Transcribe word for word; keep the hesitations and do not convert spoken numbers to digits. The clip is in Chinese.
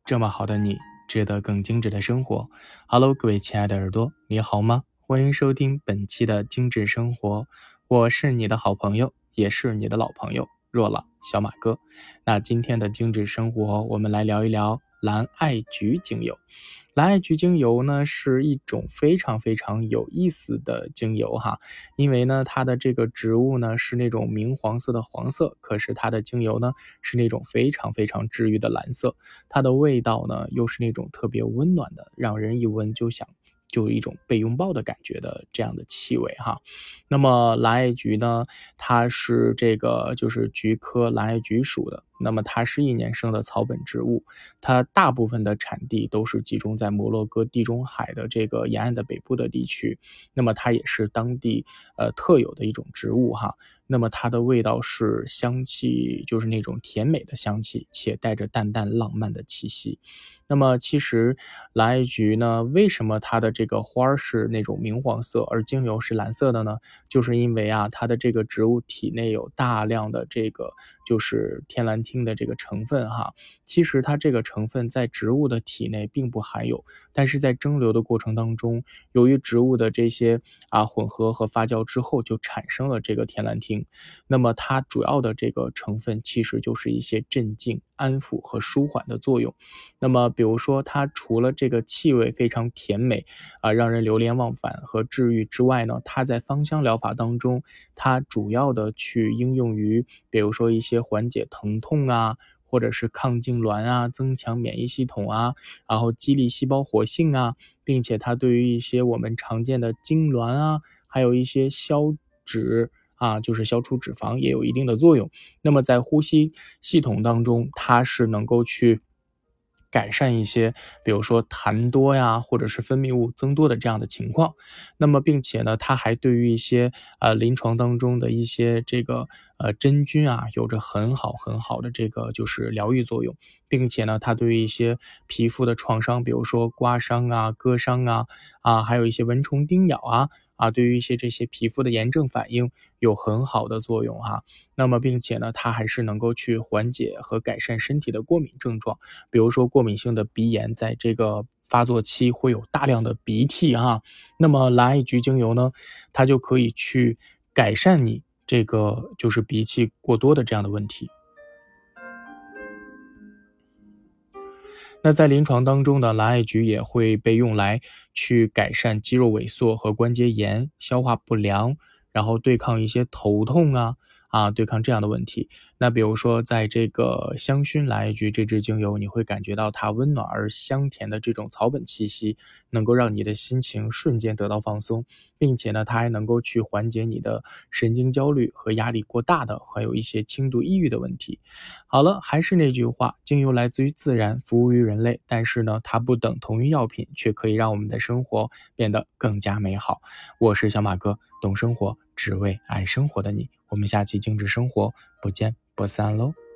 这么好的你，值得更精致的生活。Hello， 各位亲爱的耳朵，你好吗？欢迎收听本期的精致生活，我是你的好朋友，也是你的老朋友若朗小马哥。那今天的精致生活，我们来聊一聊蓝艾菊精油。蓝艾菊精油呢是一种非常非常有意思的精油哈，因为呢它的这个植物呢是那种明黄色的黄色，可是它的精油呢是那种非常非常治愈的蓝色，它的味道呢又是那种特别温暖的，让人一闻就想就有一种被拥抱的感觉的这样的气味哈。那么蓝艾菊呢，它是这个就是菊科蓝艾菊属的，那么它是一年生的草本植物，它大部分的产地都是集中在摩洛哥地中海的这个沿岸的北部的地区，那么它也是当地呃特有的一种植物哈。那么它的味道是香气，就是那种甜美的香气，且带着淡淡浪漫的气息。那么其实蓝艾菊呢，为什么它的这个花是那种明黄色，而精油是蓝色的呢？就是因为啊，它的这个植物体内有大量的这个就是天蓝烃的这个成分哈。其实它这个成分在植物的体内并不含有，但是在蒸馏的过程当中，由于植物的这些啊混合和发酵之后，就产生了这个天蓝烃。那么它主要的这个成分其实就是一些镇静、安抚和舒缓的作用。那么比如说它除了这个气味非常甜美啊，让人流连忘返和治愈之外呢，它在芳香疗法当中，它主要的去应用于比如说一些缓解疼痛啊，或者是抗痉挛啊，增强免疫系统啊，然后激励细胞活性啊，并且它对于一些我们常见的痉挛啊，还有一些消脂啊，就是消除脂肪也有一定的作用。那么在呼吸系统当中，它是能够去改善一些比如说痰多呀，或者是分泌物增多的这样的情况。那么并且呢，它还对于一些呃临床当中的一些这个呃真菌啊，有着很好很好的这个就是疗愈作用，并且呢，它对于一些皮肤的创伤，比如说刮伤啊、割伤啊啊，还有一些蚊虫叮咬啊啊，对于一些这些皮肤的炎症反应有很好的作用哈。那么并且呢，它还是能够去缓解和改善身体的过敏症状，比如说过敏性的鼻炎，在这个发作期会有大量的鼻涕哈。那么蓝艾菊精油呢，它就可以去改善你这个就是鼻涕过多的这样的问题。那在临床当中呢，蓝艾菊也会被用来去改善肌肉萎缩和关节炎、消化不良，然后对抗一些头痛啊啊，对抗这样的问题。那比如说在这个香薰蓝艾菊这支精油，你会感觉到它温暖而香甜的这种草本气息，能够让你的心情瞬间得到放松，并且呢，它还能够去缓解你的神经焦虑和压力过大的，还有一些轻度抑郁的问题。好了，还是那句话，精油来自于自然，服务于人类，但是呢，它不等同于药品，却可以让我们的生活变得更加美好。我是小马哥，懂生活，只为爱生活的你。我们下期精致生活不见不散喽。